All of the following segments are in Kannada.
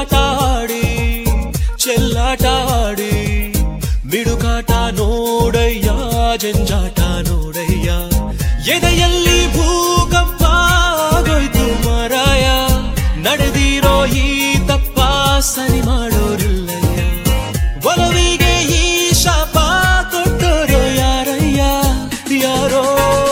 ಚೆಲ್ಲಾಟಾಡಿ ಚೆಲ್ಲಾಟಾಡಿ ಮಿಡುಕಾಟ ನೋಡಯ್ಯ ಜಂಜಾಟ ನೋಡಯ್ಯ ಎದೆಯಲ್ಲಿ ಭೂಕಂಪ ಆಗೋಯ್ತು ಮಾರಾಯ ನಡೆದಿರೋ ಈ ತಪ್ಪ ಸರಿ ಮಾಡೋರಿಲ್ಲಯ್ಯ ಒಲವಿಗೆ ಈ ಶಾಪ ಕೊಟ್ಟೋರೋ ಯಾರಯ್ಯ ಯಾರೋ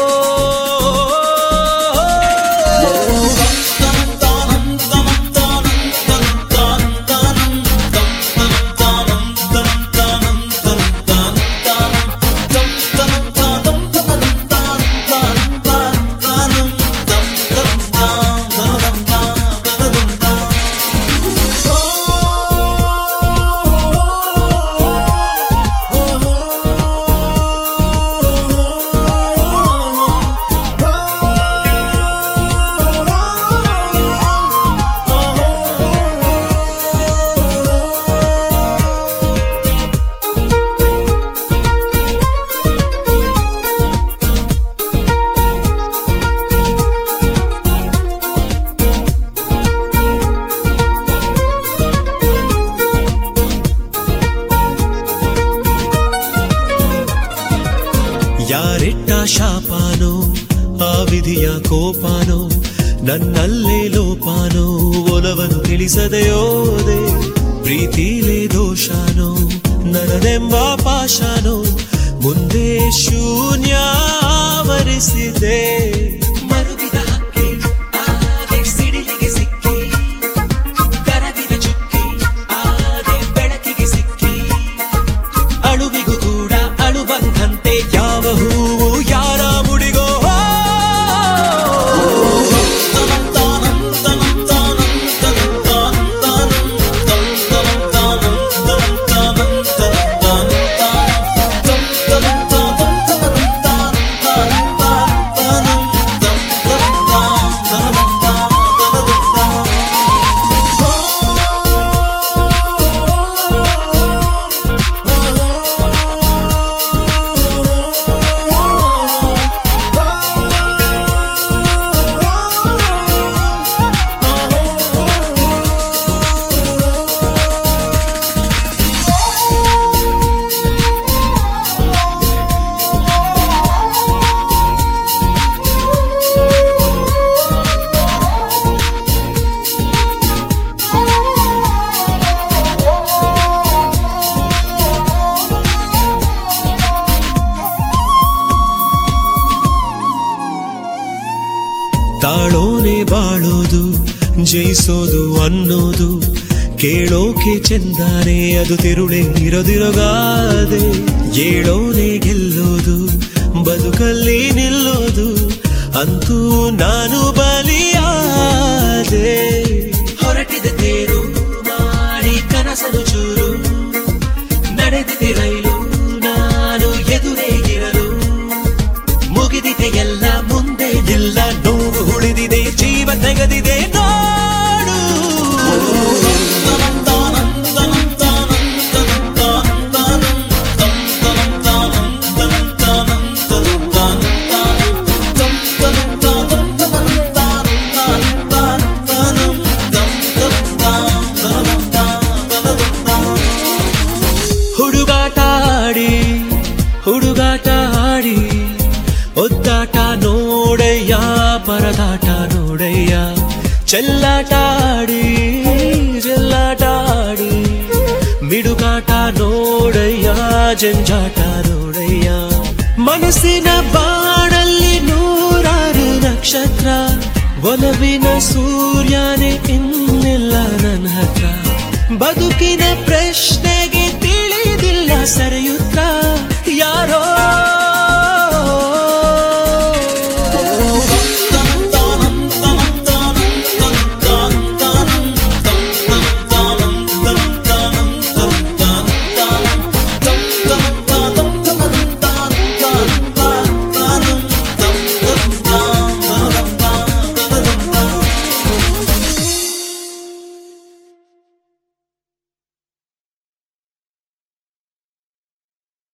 ಯಾರಿಟ್ಟ ಶಾಪಾನೋ ಆ ವಿಧಿಯ ಕೋಪಾನೋ ನನ್ನಲ್ಲೇ ಲೋಪಾನೋ ಒಲವನ್ನು ತಿಳಿಸದೆಯೋದೆ ಪ್ರೀತಿಲೇ ದೋಷಾನೋ ನನ್ನದೆಂಬ ಪಾಶಾನೋ ಮುಂದೆ ಶೂನ್ಯ ಆವರಿಸಿದೆ ಮರುಗಿದ ಹಕ್ಕಿ ಆದೆ ಸಿಡಿಲಿಗೆ ಸಿಕ್ಕಿ ಕರಗಿದ ಚುಕ್ಕಿ ಆದೆ ಬೆಳಕಿಗೆ ಸಿಕ್ಕಿ ಅಳುವಿಗೂ ಕೂಡ ಅಳು ಬಂದಂತೆ ಯಾವ ಹೂವು ಯಾರ ಮುಡಿಗೋ ತಾಳೋನೆ ಬಾಳೋದು ಜಯಿಸೋದು ಅನ್ನೋದು ಕೇಳೋಕೆ ಚೆಂದಾನೆ ಅದು ತಿರುಳೆ ಇರೋದಿರೋಗಾದೆ ಏಳೋನೆ ಗೆಲ್ಲೋದು ಬದುಕಲ್ಲಿ ನಿಲ್ಲೋದು ಅಂತೂ ನಾನು ಬಲಿಯಾದೆ ಹೊರಟಿದ ತೇರು ಮಾಡಿ ಕನಸಲು ಚೂರು ನಡೆದಿದೆ ರೈಲು ನಾನು ಎದುರೇ ಇರಲು ಮುಗಿದಿದೆ ಎಲ್ಲ ಮುಂದೆ ಇಲ್ಲ ನೋವು ಉಳಿದಿದೆ ಜೀವ ತೆಗೆದಿದೆ ನೋಡು ಹುಡುಗಾಟ ಆಡಿ ಹುಡುಗಾಟ ಆಡಿ ಒದ್ದಾಟ ನೋಡಯ್ಯ ಪರದಾಟ ನೋಡಯ್ಯ ಚೆಲ್ಲಾಟಾಡಿ ಚೆಲ್ಲಾಟಾಡಿ ಮಿಡುಕಾಟ ನೋಡಯ್ಯ ಜಂಜಾಟ ನೋಡಯ್ಯ ಮನಸ್ಸಿನ ಬಾಣಲ್ಲಿ ನೂರಾರು ನಕ್ಷತ್ರ ಒಲವಿನ ಸೂರ್ಯನೇ ಇನ್ನಿಲ್ಲ ನನ್ನ ಹತ್ರ ಬದುಕಿನ ಪ್ರಶ್ನೆಗೆ ತಿಳಿದಿಲ್ಲ ಸರಿಯುತ್ತ ಯಾರೋ